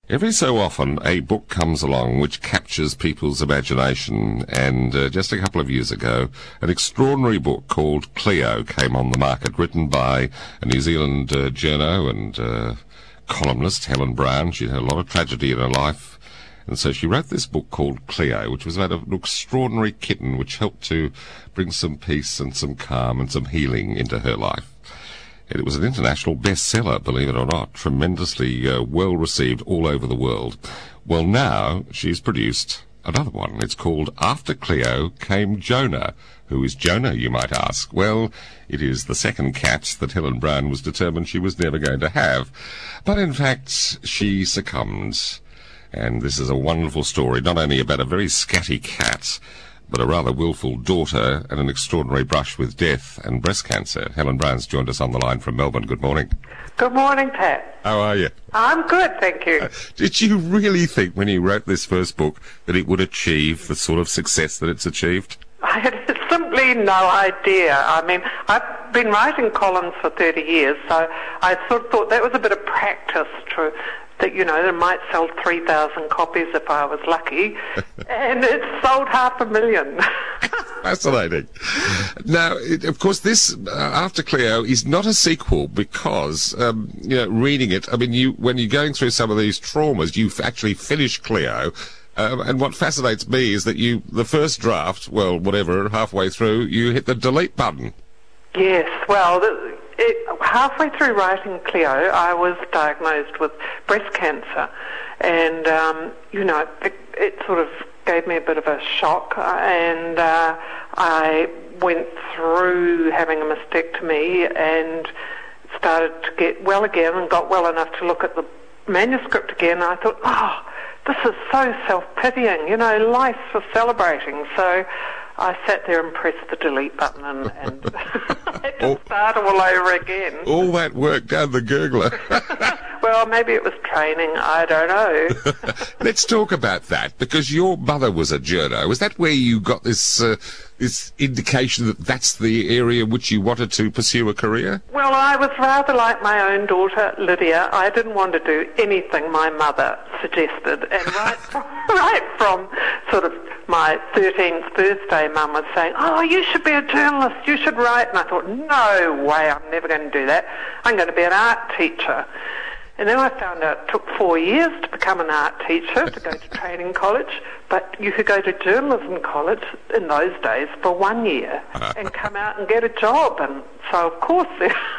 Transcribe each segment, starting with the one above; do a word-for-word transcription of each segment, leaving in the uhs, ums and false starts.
Every so often, a book comes along which captures people's imagination, and uh, just a couple of years ago, an extraordinary book called Cleo came on the market, written by a New Zealand uh, journo and uh, columnist, Helen Brown. She'd had a lot of tragedy in her life, and so she wrote this book called Cleo, which was about an extraordinary kitten which helped to bring some peace and some calm and some healing into her life. It was an international bestseller, believe it or not, tremendously uh, well received all over the world. Well, now she's produced another one. It's called After Cleo Came Jonah. Who is Jonah, you might ask? Well, it is the second cat that Helen Brown was determined she was never going to have. But in fact, she succumbed. And this is a wonderful story, not only about a very scatty cat, but a rather willful daughter and an extraordinary brush with death and breast cancer. Helen Brown's joined us on the line from Melbourne. Good morning. Good morning, Pat. How are you? I'm good, thank you. Uh, did you really think when you wrote this first book that it would achieve the sort of success that it's achieved? I had simply no idea. I mean, I've been writing columns for thirty years, so I sort of thought that was a bit of practice to... that, you know, it might sell three thousand copies if I was lucky, and it sold half a million. Fascinating. Now, it, of course, this, uh, After Cleo, is not a sequel because, um, you know, reading it, I mean, you when you're going through some of these traumas, you've actually finished Cleo, um, and what fascinates me is that you, the first draft, well, whatever, halfway through, you hit the delete button. Yes, well... The, It, halfway through writing Cleo, I was diagnosed with breast cancer, and um, you know, it, it sort of gave me a bit of a shock, and uh, I went through having a mastectomy and started to get well again, and got well enough to look at the manuscript again. And I thought, oh, this is so self-pitying, you know, life's for celebrating. So I sat there and pressed the delete button and, and had to oh, start all over again. All that work down the gurgler. Well, maybe it was training, I don't know. Let's talk about that, because your mother was a journo. Was that where you got this uh, this indication that that's the area which you wanted to pursue a career? Well, I was rather like my own daughter, Lydia. I didn't want to do anything my mother suggested. And right from, right from sort of my thirteenth birthday, Mum was saying, oh, you should be a journalist, you should write. And I thought, no way, I'm never going to do that. I'm going to be an art teacher. And then I found out it took four years to become an art teacher, to go to training college, but you could go to journalism college in those days for one year and come out and get a job. And so, of course,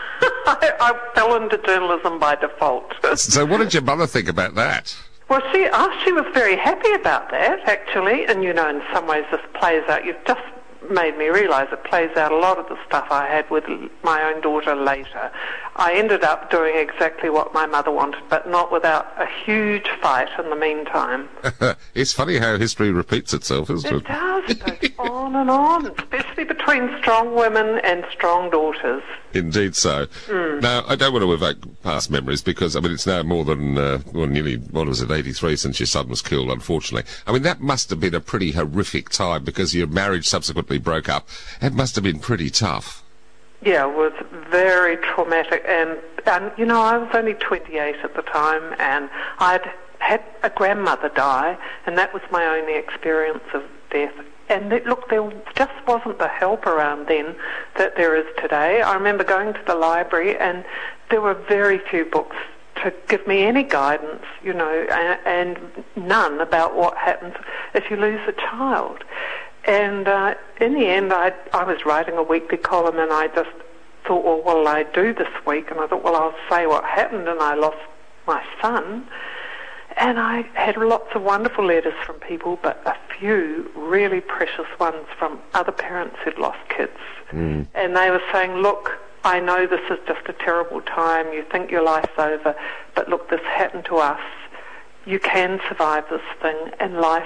I, I fell into journalism by default. So what did your mother think about that? Well, she, oh, she was very happy about that, actually. And, you know, in some ways this plays out. You've just made me realise it plays out a lot of the stuff I had with my own daughter later. I ended up doing exactly what my mother wanted, but not without a huge fight in the meantime. It's funny how history repeats itself, isn't it? It does. It goes on and on, especially between strong women and strong daughters. Indeed so. Mm. Now, I don't want to evoke past memories because, I mean, it's now more than, uh, well, nearly, what was it, eighty-three since your son was killed, unfortunately. I mean, that must have been a pretty horrific time because your marriage subsequently broke up. It must have been pretty tough. Yeah, it was very traumatic. And, and, you know, I was only twenty-eight at the time, and I'd had a grandmother die, and that was my only experience of death. And it, look, there just wasn't the help around then that there is today. I remember going to the library, and there were very few books to give me any guidance, you know, and, and none about what happens if you lose a child. And uh, in the end, I, I was writing a weekly column, and I just thought, well, what will I do this week? And I thought, well, I'll say what happened, and I lost my son. And I had lots of wonderful letters from people, but a few really precious ones from other parents who'd lost kids. Mm. And they were saying, look, I know this is just a terrible time. You think your life's over, but look, this happened to us. You can survive this thing, and life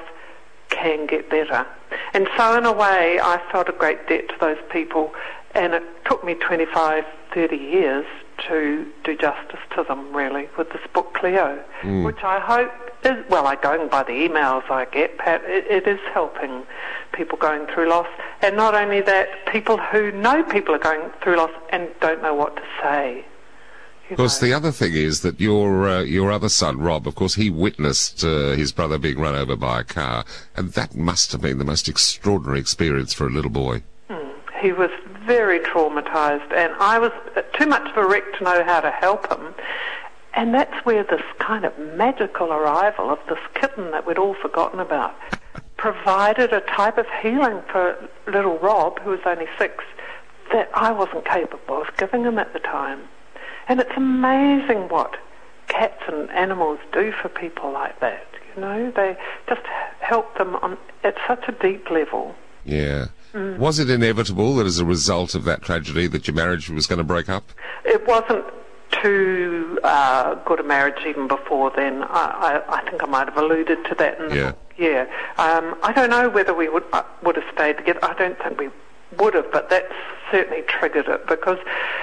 can get better. And so in a way, I felt a great debt to those people, and it took me twenty-five, thirty years to do justice to them, really, with this book, Cleo, mm. which I hope is, well, I going by the emails I get, Pat, it, it is helping people going through loss. And not only that, people who know people are going through loss and don't know what to say. Of course, know. the other thing is that your uh, your other son, Rob, of course, he witnessed uh, his brother being run over by a car, and that must have been the most extraordinary experience for a little boy. Hmm. He was very traumatised, and I was too much of a wreck to know how to help him. And that's where this kind of magical arrival of this kitten that we'd all forgotten about provided a type of healing for little Rob, who was only six, that I wasn't capable of giving him at the time. And it's amazing what cats and animals do for people like that. You know, they just help them on at such a deep level. Yeah. Mm. Was it inevitable that as a result of that tragedy that your marriage was going to break up? It wasn't too uh, good a marriage even before then. I, I, I think I might have alluded to that in the Yeah. book. Yeah. Um, I don't know whether we would uh, would have stayed together. I don't think we would have, but that certainly triggered it because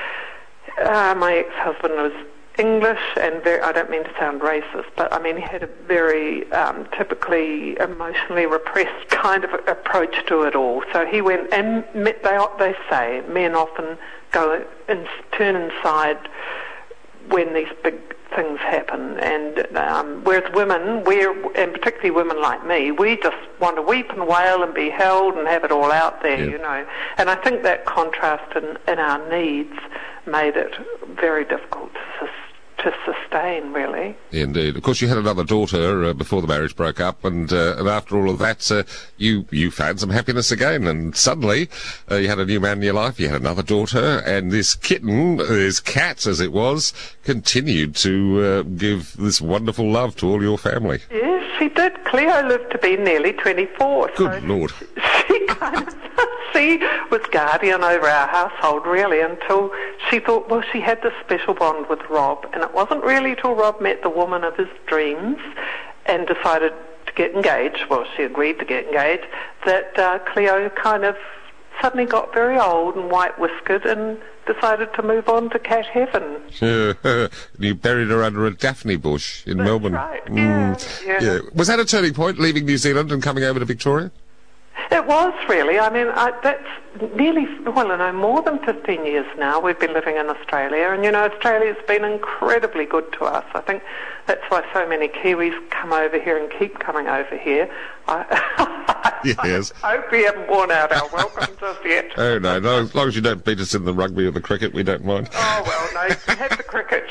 uh, my ex-husband was English and very, I don't mean to sound racist, but I mean he had a very um, typically emotionally repressed kind of approach to it all. So he went, and they, they say men often go and turn inside when these big things happen, and um, whereas women, we're, and particularly women like me, we just want to weep and wail and be held and have it all out there, Yeah. you know. And I think that contrast in, in our needs made it very difficult to, sus- to sustain, really. Indeed. Of course, you had another daughter uh, before the marriage broke up, and uh, and after all of that, uh, you you found some happiness again, and suddenly uh, you had a new man in your life. You had another daughter, and this kitten, this cat as it was, continued to uh, give this wonderful love to all your family. Yes, she did. Cleo lived to be nearly twenty-four. Good so Lord. She kind of, she was guardian over our household, really, until she thought, well, she had this special bond with Rob, and it wasn't really till Rob met the woman of his dreams and decided to get engaged, well, she agreed to get engaged, that uh, Cleo kind of suddenly got very old and white-whiskered and decided to move on to cat heaven. Uh, you buried her under a daphne bush in That's Melbourne. right, Mm. yeah, yeah. Was that a turning point, leaving New Zealand and coming over to Victoria? It was really. I mean, I, that's nearly, well, I know more than fifteen years now we've been living in Australia. And, you know, Australia's been incredibly good to us. I think that's why so many Kiwis come over here and keep coming over here. I, Yes. I hope we haven't worn out our welcome just yet. Oh, no, no, as long as you don't beat us in the rugby or the cricket, we don't mind. Oh, well, no, you had the cricket.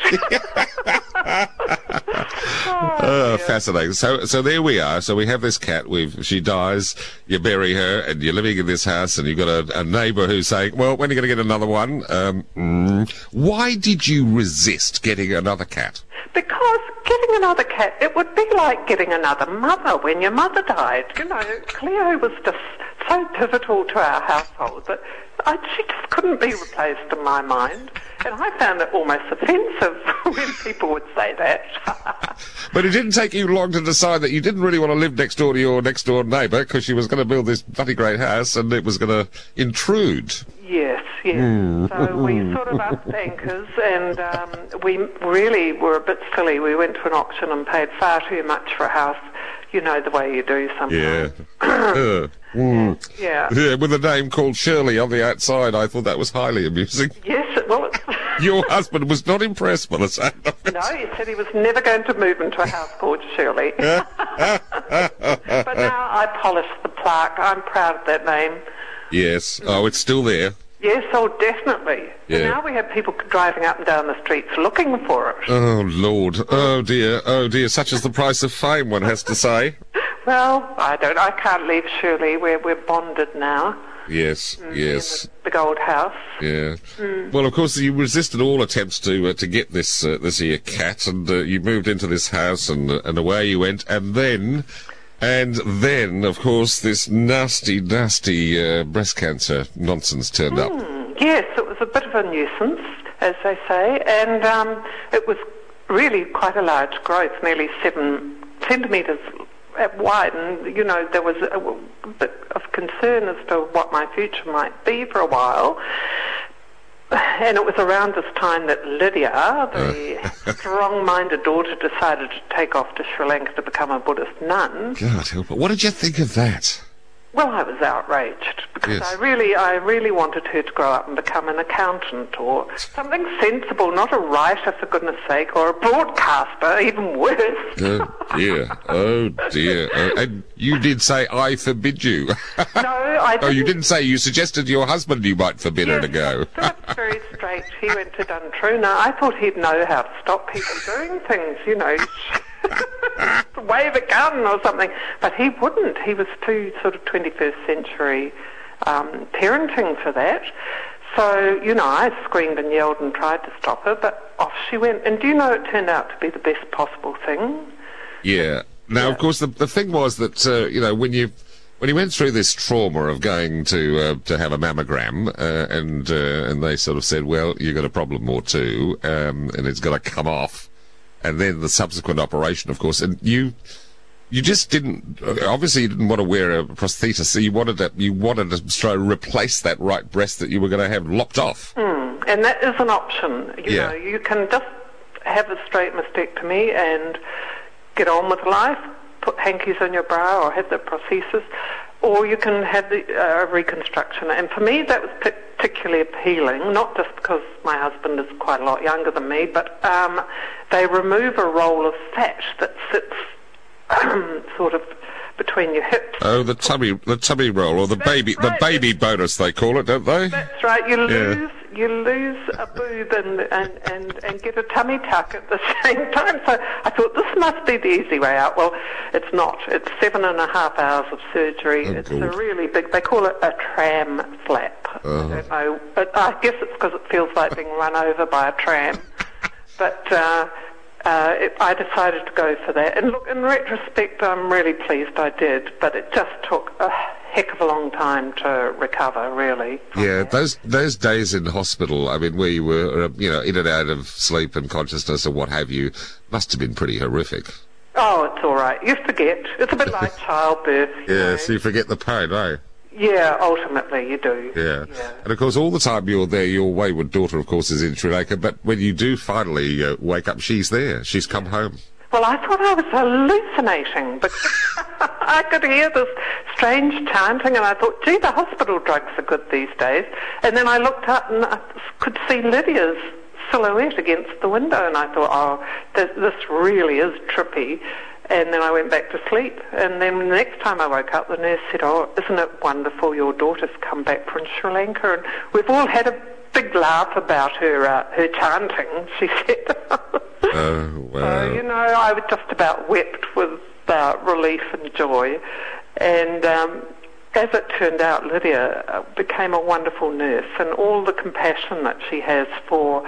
Oh, fascinating. So, so there we are. So we have this cat. We've she dies. You bury her, and you're living in this house, and you've got a, a neighbour who's saying, "Well, when are you going to get another one?" Um, mm, why did you resist getting another cat? Because getting another cat, it would be like getting another mother when your mother died. You know, Cleo was just so pivotal to our household that I, she just couldn't be replaced in my mind. And I found it almost offensive when people would say that. But it didn't take you long to decide that you didn't really want to live next door to your next door neighbour because she was going to build this bloody great house and it was going to intrude. Yes, yes. Mm. So we sort of upped anchors, and um, we really were a bit silly. We went to an auction and paid far too much for a house. You know the way you do sometimes. Yeah. uh, mm. Yeah. Yeah. With a name called Shirley on the outside, I thought that was highly amusing. Yes, it, well, it's... Your husband was not impressed by the sound of it. No, he said he was never going to move into a house called Shirley. But now I polish the plaque. I'm proud of that name. Yes. Oh, it's still there. Yes, oh, definitely. Yeah. And now we have people driving up and down the streets looking for it. Oh, Lord. Oh, dear. Oh, dear. Such is the price of fame, one has to say. Well, I don't. I can't leave Shirley. We're, we're bonded now. Yes, Mm, yes. in the big old house. Yeah. Mm. Well, of course, you resisted all attempts to uh, to get this uh, this here cat, and uh, you moved into this house, and uh, and away you went, and then, and then, of course, this nasty, nasty uh, breast cancer nonsense turned up. Mm, yes, it was a bit of a nuisance, as they say, and um, it was really quite a large growth, nearly seven centimetres wide, and, you know, there was a, a bit of concern as to what my future might be for a while. And it was around this time that Lydia, the strong-minded daughter, decided to take off to Sri Lanka to become a Buddhist nun. God help it. What did you think of that? Well, I was outraged because Yes. I really, I really wanted her to grow up and become an accountant or something sensible, not a writer, for goodness sake, or a broadcaster, even worse. Oh dear, oh dear. Oh, and you did say, I forbid you. No, I didn't. Oh, you didn't say, you suggested to your husband you might forbid her Yes, to go. Philip's very straight. He went to Duntroona. I thought he'd know how to stop people doing things, you know. Wave a gun or something. But he wouldn't. He was too sort of twenty-first century um, parenting for that. So, you know, I screamed and yelled and tried to stop her, but off she went. And do you know, it turned out to be the best possible thing. Yeah. Now, Yeah. of course, the the thing was that, uh, you know, when you... When he went through this trauma of going to uh, to have a mammogram, uh, and uh, and they sort of said, well, you've got a problem or two, um, and it's got to come off, and then the subsequent operation, of course, and you you just didn't uh, obviously you didn't want to wear a prosthesis, so you wanted to you wanted to try to replace that right breast that you were going to have lopped off. Mm, and that is an option. You Yeah. know, you can just have a straight mastectomy and get on with life. Put hankies in your bra or have the prosthesis, or you can have the uh, reconstruction. And for me, that was particularly appealing, not just because my husband is quite a lot younger than me, but um, they remove a roll of fat that sits sort of between your hips. Oh, the tummy the tummy roll, or the That's baby right. the baby bonus they call it, don't they? That's right. You Yeah. lose you lose a boob and, and, and, and get a tummy tuck at the same time. So I thought, this must be the easy way out. Well, it's not. It's seven and a half hours of surgery. Oh, it's God. a really big. They call it a tram flap. Oh. I don't know. But I guess it's because it feels like being run over by a tram. But uh, uh, it, I decided to go for that. And look, in retrospect, I'm really pleased I did. But it just took a heck of a long time to recover, really. Yeah, those those days in hospital, I mean, where you were, uh, you know, in and out of sleep and consciousness or what have you, must have been pretty horrific. Oh, it's all right. You forget. It's a bit like childbirth. You know. Yeah, so you forget the pain, eh? Yeah, ultimately you do. Yeah. Yeah. And of course, all the time you're there, your wayward daughter, of course, is in Sri Lanka, but when you do finally uh, wake up, she's there. She's come home. Well, I thought I was hallucinating because I could hear this strange chanting, and I thought, gee, the hospital drugs are good these days. And then I looked up and I could see Lydia's silhouette against the window, and I thought, oh, this, this really is trippy. And then I went back to sleep. And then the next time I woke up, the nurse said, oh, isn't it wonderful, your daughter's come back from Sri Lanka, and we've all had a big laugh about her uh, her chanting, she said. Oh, wow. So, you know, I was just about wept with uh, relief and joy. And um, as it turned out, Lydia uh, became a wonderful nurse, and all the compassion that she has for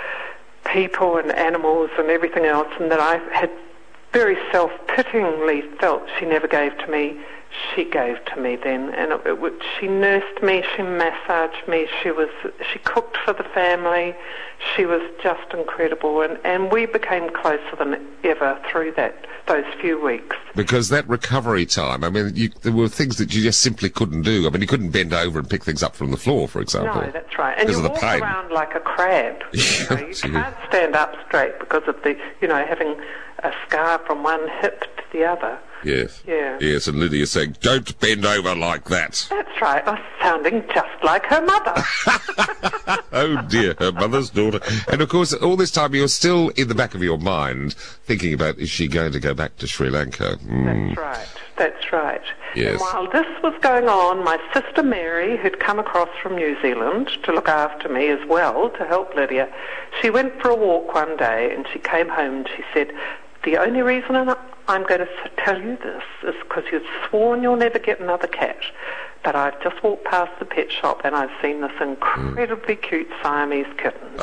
people and animals and everything else, and that I had very self-pityingly felt she never gave to me, she gave to me then. And it, it, would- she nursed me, she massaged me, she was she cooked for the family. She was just incredible, and, and we became closer than ever through that those few weeks. Because that recovery time, I mean, you, there were things that you just simply couldn't do. I mean, you couldn't bend over and pick things up from the floor, for example. No, that's right. And Because you of the walk pain. around like a crab. You, know, you Gee. can't stand up straight because of the, you know, having a scar from one hip to the other. Yes. Yeah. Yes, and Lydia saying, don't bend over like that. That's right. I was sounding just like her mother. Oh dear, her mother's daughter. And of course, all this time you're still in the back of your mind thinking about, is she going to go back to Sri Lanka? Mm. That's right. That's right. Yes. And while this was going on, my sister Mary, who'd come across from New Zealand to look after me as well, to help Lydia, she went for a walk one day and she came home and she said, the only reason I'm going to tell you this is because you've sworn you'll never get another cat. But I've just walked past the pet shop and I've seen this incredibly cute Siamese kitten.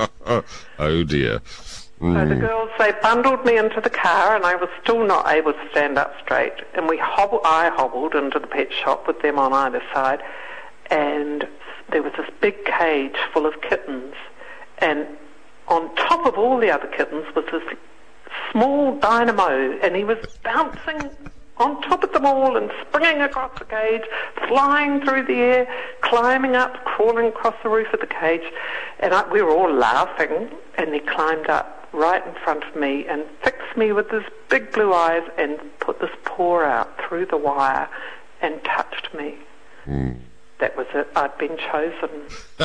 Oh dear. So the girls, they bundled me into the car, and I was still not able to stand up straight. And we hobbled, I hobbled into the pet shop with them on either side, and there was this big cage full of kittens. And on top of all the other kittens was this small dynamo, and he was bouncing on top of them all and springing across the cage, flying through the air, climbing up, crawling across the roof of the cage. And I, we were all laughing, and he climbed up right in front of me and fixed me with his big blue eyes and put this paw out through the wire and touched me. Mm. That was it. I'd been chosen.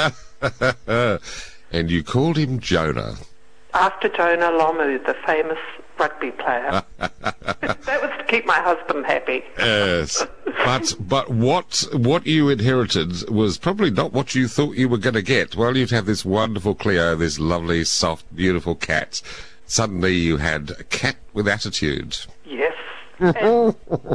And you called him Jonah. After Jonah Lomu, the famous rugby player. That was to keep my husband happy. Yes. But but what what you inherited was probably not what you thought you were going to get. Well, you'd have this wonderful Cleo, this lovely, soft, beautiful cat. Suddenly you had a cat with attitude. Yes. And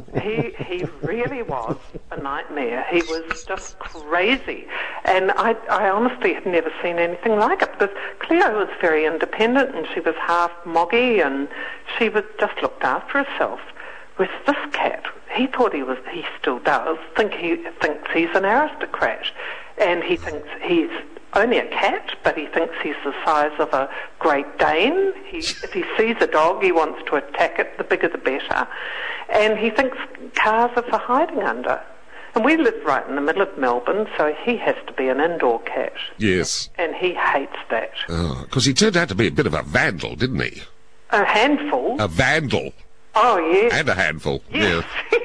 he he really was a nightmare. He was just crazy. And I, I honestly had never seen anything like it, because Cleo was very independent and she was half moggy and she was just looked after herself. With this cat, he thought he was, he still does, think he thinks he's an aristocrat. And he thinks he's only a cat, but he thinks he's the size of a Great Dane. He, if he sees a dog, he wants to attack it, the bigger the better. And he thinks cars are for hiding under. And we live right in the middle of Melbourne, so he has to be an indoor cat. Yes. And he hates that. Because he turned out to be a bit of a vandal, didn't he? A handful. A vandal. Oh, yes. And a handful. Yes.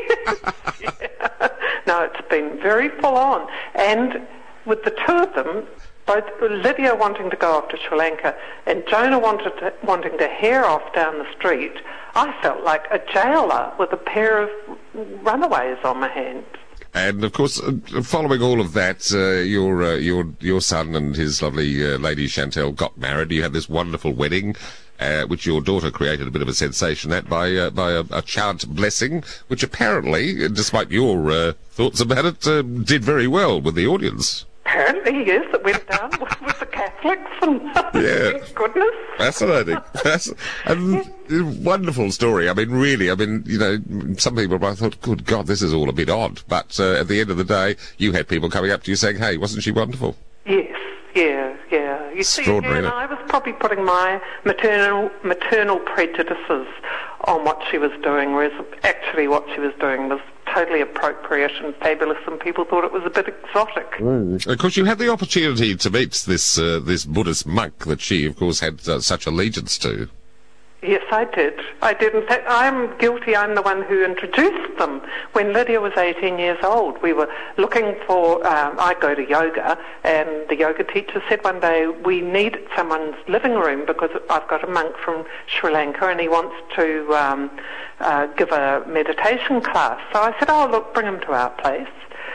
Yeah. No, it's been very full on. And with the two of them, both Lydia wanting to go off to Sri Lanka and Jonah wanted to, wanting to hair off down the street, I felt like a jailer with a pair of runaways on my hands. And of course, uh, following all of that, uh, your uh, your your son and his lovely uh, lady Chantel got married. You had this wonderful wedding, uh, which your daughter created a bit of a sensation at by uh, by a, a chant blessing, which apparently, despite your uh, thoughts about it, uh, did very well with the audience. Apparently, yes, it went down with, with the Catholics, and yeah. Thank goodness. Fascinating. Fasc- and wonderful story. I mean, really, I mean, you know, some people might have thought, good God, this is all a bit odd. But uh, at the end of the day, you had people coming up to you saying, hey, wasn't she wonderful? Yes, yeah, yeah. You see, Extraordinary, and isn't it? I was probably putting my maternal maternal prejudices on what she was doing, whereas actually what she was doing was totally appropriate and fabulous, and people thought it was a bit exotic. Mm. Of course, you had the opportunity to meet this uh, this Buddhist monk that she, of course, had uh, such allegiance to. Yes, I did. I did. In fact, I'm guilty. I'm the one who introduced them. When Lydia was eighteen years old, we were looking for, um, I go to yoga, and the yoga teacher said one day, we need someone's living room because I've got a monk from Sri Lanka and he wants to um, uh, give a meditation class. So I said, oh, look, bring him to our place.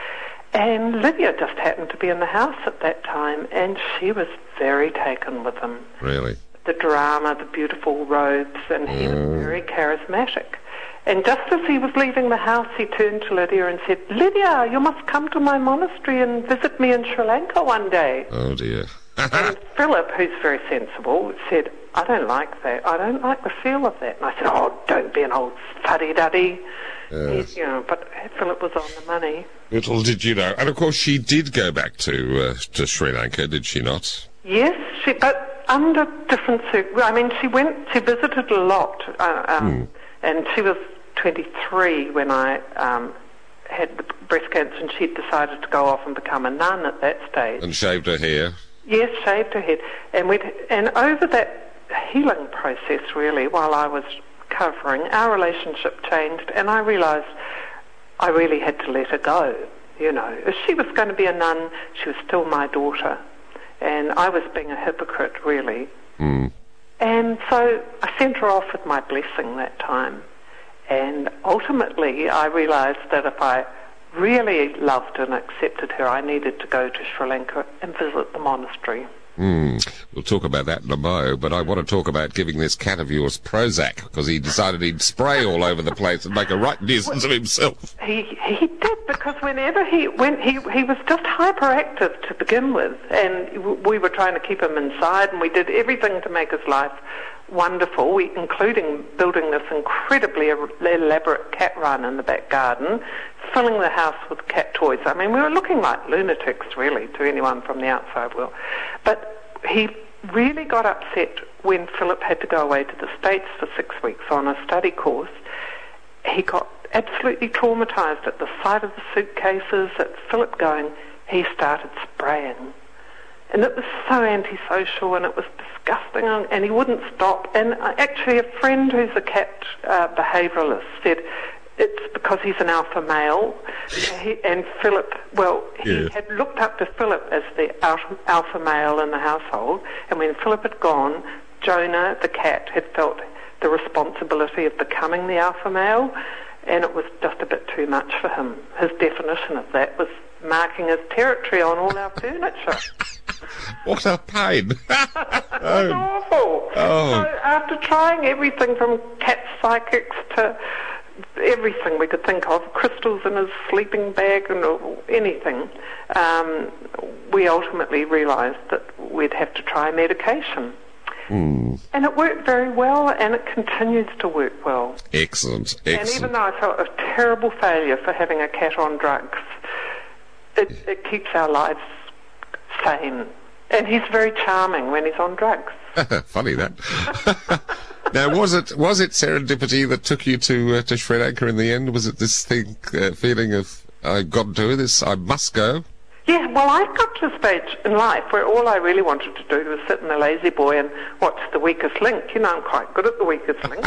And Lydia just happened to be in the house at that time, and she was very taken with him. Really? The drama, the beautiful robes, and he was very charismatic. And just as he was leaving the house, he turned to Lydia and said, Lydia, you must come to my monastery and visit me in Sri Lanka one day. Oh, dear. And Philip, who's very sensible, said, I don't like that. I don't like the feel of that. And I said, oh, don't be an old fuddy-duddy. Yes. You know, but Philip was on the money. Little did you know. And, of course, she did go back to uh, to Sri Lanka, did she not? Yes, she, but under different circumstances. I mean, she went, she visited a lot, uh, um, mm. and she was twenty-three when I um, had the breast cancer, and she'd decided to go off and become a nun at that stage. And shaved her hair? Yes, shaved her head. And, we'd, and over that healing process, really, while I was recovering, our relationship changed, and I realised I really had to let her go, you know. If she was going to be a nun, she was still my daughter. And I was being a hypocrite, really. Mm. And so I sent her off with my blessing that time. And ultimately, I realised that if I really loved and accepted her, I needed to go to Sri Lanka and visit the monastery. Mm. We'll talk about that in a mo, but I want to talk about giving this cat of yours Prozac, because he decided he'd spray all over the place and make a right nuisance of himself. He he did, because whenever he went, he he was just hyperactive to begin with, and we were trying to keep him inside, and we did everything to make his life wonderful, we, including building this incredibly elaborate cat run in the back garden, filling the house with cat toys. I mean, we were looking like lunatics, really, to anyone from the outside world. But he really got upset when Philip had to go away to the States for six weeks on a study course. He got absolutely traumatised at the sight of the suitcases, at Philip going. He started spraying. And it was so antisocial, and it was disgusting, and he wouldn't stop. And actually, a friend who's a cat uh, behaviouralist said, it's because he's an alpha male, he, and Philip, well, he Yeah. had looked up to Philip as the alpha, alpha male in the household, and when Philip had gone, Jonah, the cat, had felt the responsibility of becoming the alpha male, and it was just a bit too much for him. His definition of that was marking his territory on all our furniture. What a pain. It was awful. Oh. So after trying everything from cat psychics to everything we could think of, crystals in his sleeping bag and anything, um, we ultimately realised that we'd have to try medication. Mm. And it worked very well, and it continues to work well. Excellent, And even excellent. though I felt a terrible failure for having a cat on drugs, it, it keeps our lives sane. And he's very charming when he's on drugs. Funny that. Now, was it was it serendipity that took you to uh, to Sri Lanka in the end? Was it this thing, uh, feeling of I've got to do this, I must go? Yeah, well, I got to a stage in life where all I really wanted to do was sit in the lazy boy and watch The Weakest Link. You know, I'm quite good at The Weakest Link.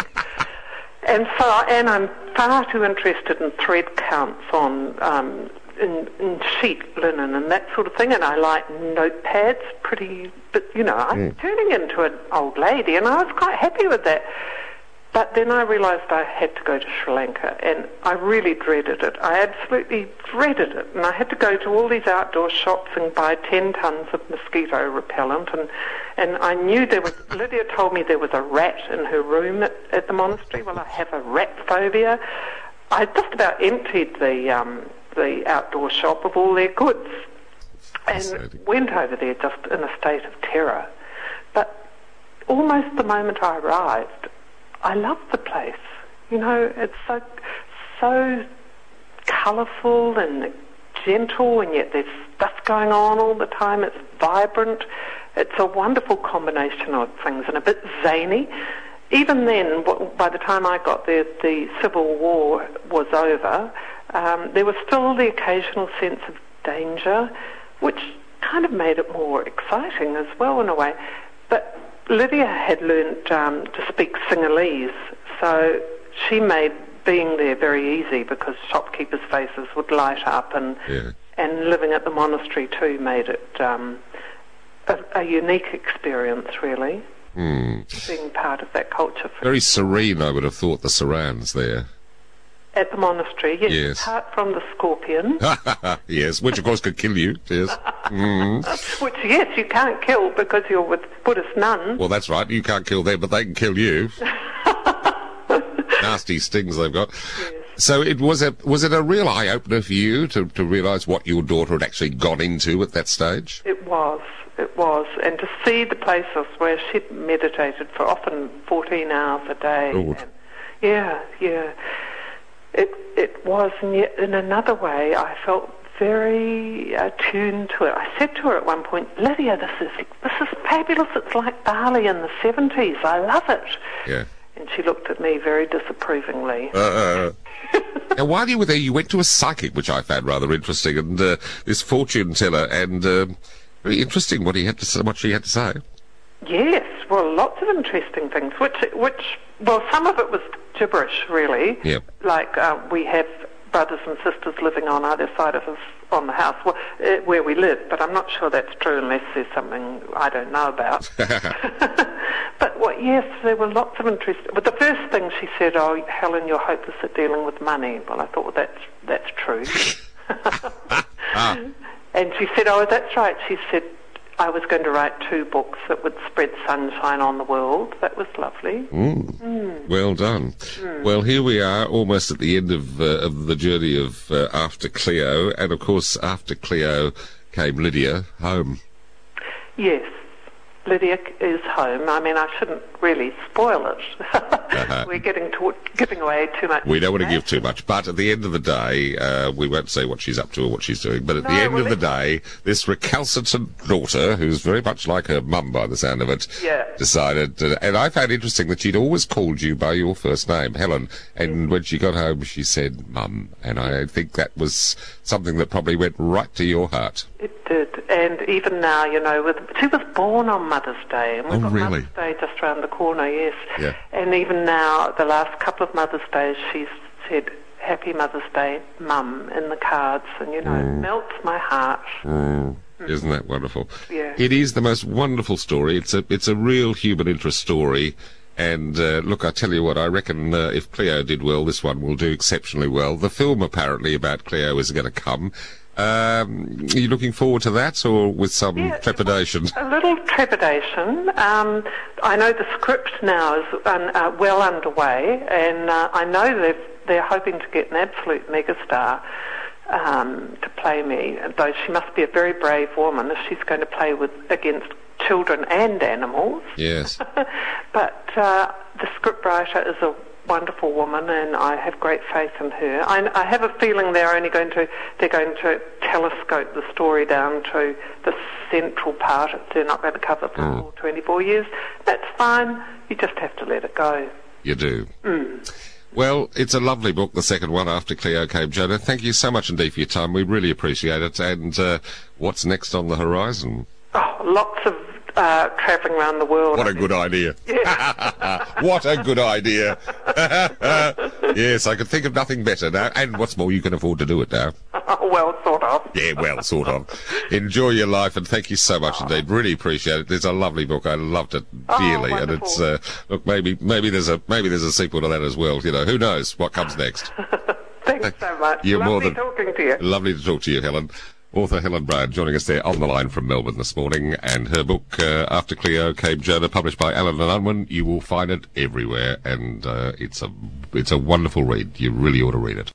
and so, and I'm far too interested in thread counts on um, in, in sheet linen and that sort of thing, and I like notepads pretty, but, you know, I'm Mm. turning into an old lady, and I was quite happy with that. But then I realised I had to go to Sri Lanka, and I really dreaded it. I absolutely dreaded it. And I had to go to all these outdoor shops and buy ten tons of mosquito repellent. And, and I knew there was, Lydia told me there was a rat in her room at, at the monastery. Well, I have a rat phobia. I just about emptied the, um, the outdoor shop of all their goods and Fascinating. went over there just in a state of terror. But almost the moment I arrived, I love the place. You know, it's so so colourful and gentle, and yet there's stuff going on all the time. It's vibrant. It's a wonderful combination of things, and a bit zany. Even then, w- by the time I got there, the Civil War was over. Um, there was still the occasional sense of danger, which kind of made it more exciting as well in a way. But Lydia had learned um, to speak Sinhalese, so she made being there very easy because shopkeepers' faces would light up, and Yeah. and living at the monastery too made it um, a, a unique experience, really, Hmm. being part of that culture. For Very serene, I would have thought, the surrounds there. at the monastery, yes, Yes. apart from the scorpion, Yes, which of course could kill you. Yes. Mm. which, yes, you can't kill because you're with Buddhist nuns. Well, that's right. You can't kill them, but they can kill you. Nasty stings they've got. Yes. So it was a was it a real eye opener for you to to realise what your daughter had actually got into at that stage? It was, it was. And to see the places where she'd meditated for often fourteen hours a day. Lord. And, yeah, yeah. It it was, and yet in another way I felt very attuned to it. I said to her at one point, Lydia, this is this is fabulous. It's like Bali in the seventies. I love it. Yeah. And she looked at me very disapprovingly. Uh, now, while you were there, you went to a psychic, which I found rather interesting, and uh, this fortune teller, and um very interesting what he had to say, what she had to say. Yes, well, lots of interesting things, which, which, well, some of it was gibberish, really. Yep. Like, uh, we have brothers and sisters living on either side of us on the house, well, uh, where we live, but I'm not sure that's true unless there's something I don't know about. But, well, yes, there were lots of interest. But the first thing she said, oh, Helen, you're hopeless at dealing with money. Well, I thought, well, that's, that's true. Ah. And she said, oh, that's right. She said, I was going to write two books that would spread sunshine on the world. That was lovely. Mm. Mm. Well done. Mm. Well, here we are, almost at the end of uh, of the journey of uh, After Cleo, and of course, after Cleo came Lydia home. Yes, Lydia is home. I mean, I shouldn't really spoil it. Uh-huh. We're getting to, giving away too much. We don't want to give information. too much, but at the end of the day, uh, we won't say what she's up to or what she's doing, but at the No, end well, of the let's- day, this recalcitrant daughter, who's very much like her mum by the sound of it, Yeah. decided, uh, and I found interesting that she'd always called you by your first name, Helen, and when she got home, she said mum, and I think that was something that probably went right to your heart. It did, and even now, you know, with, she was born on Mother's Day, and we've Oh, got really? Mother's Day just round the corner, yes. Yeah. And even now, the last couple of Mother's Days, she's said, Happy Mother's Day, Mum, in the cards, and, you know, mm. it melts my heart. Mm. Mm. Isn't that wonderful? Yeah. It is the most wonderful story. It's a, it's a real human interest story. And, uh, look, I tell you what, I reckon uh, if Cleo did well, this one will do exceptionally well. The film, apparently, about Cleo is going to come. Um, are you looking forward to that, or with some yeah, trepidation? A little trepidation. Um, I know the script now is un, uh, well underway, and uh, I know they've, they're hoping to get an absolute megastar um, to play me, though she must be a very brave woman if she's going to play with against children and animals. Yes. But uh, the scriptwriter is a wonderful woman, and I have great faith in her. I, I have a feeling they're only going to they're going to telescope the story down to the central part. They're not going to cover the mm. full twenty-four years. That's fine. You just have to let it go. You do. Mm. Well, it's a lovely book, the second one after Cleo came, Jonah. Thank you so much indeed for your time. We really appreciate it. And uh, what's next on the horizon? Oh, lots of uh, travelling around the world. What a good idea. Yeah. What a good idea. Yes, I could think of nothing better now. And what's more, you can afford to do it now. Well, sort of. Yeah, well, sort of. Enjoy your life, and thank you so much oh. indeed. Really appreciate it. It's a lovely book. I loved it dearly, oh, and it's uh, look maybe maybe there's a maybe there's a sequel to that as well. You know, who knows what comes next? Thanks so much. You're lovely more than talking to you. Lovely to talk to you, Helen. Author Helen Brown joining us there on the line from Melbourne this morning, and her book, uh, After Cleo Came Jonah, published by Allen and Unwin. You will find it everywhere, and uh, it's a it's a wonderful read. You really ought to read it.